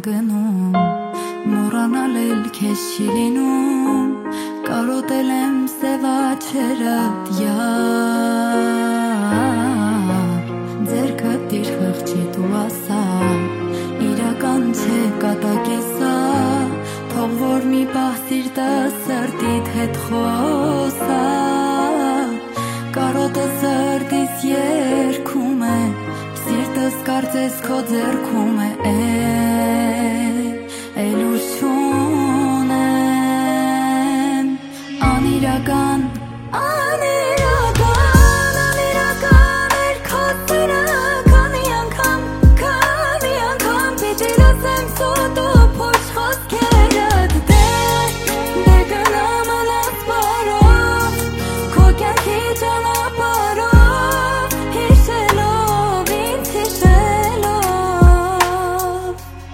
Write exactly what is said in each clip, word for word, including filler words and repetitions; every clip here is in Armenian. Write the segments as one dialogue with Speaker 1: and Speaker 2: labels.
Speaker 1: գնում, մոռանալ էլ քեզ չի լինում, կարոտել եմ սև աչքերդ յար, ձեռքդ դիր խղճիդ ու ասա, իրական չէ կատակի սա, թող որ մի պահ սիրտը սրտիդ հետ խոսա, կարոտը սրտիս երգում է, սիրտս կարծես քո ձեռքում է, էլ ուժ չունեմ, անիրական, անիրական, անիրական էր քո սերը, քանի անգամ, քանի անգամ պիտի լսեմ սուտ ու փոչ խոսքերդ, դե, դե գնամ անասպարով, քո կյանքի ճանապարհով, հիշելով, ինձ հիշելով.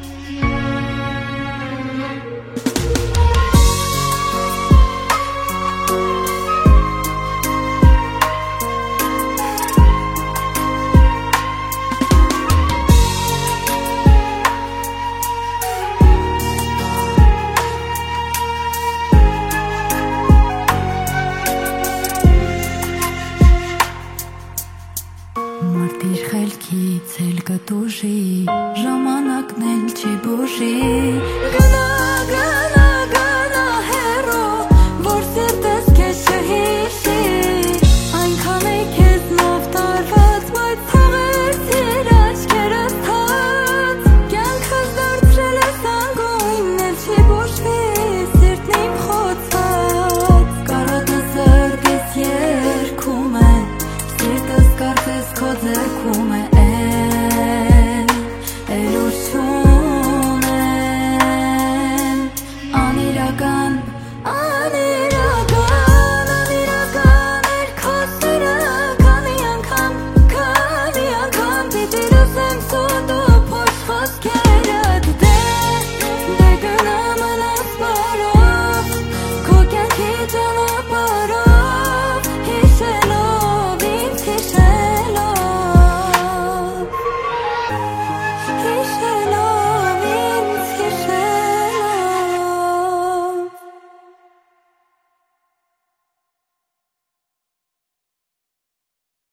Speaker 1: Մարտիր խելքից էլ կտուժի, ժամանակն էլ չի բուժի,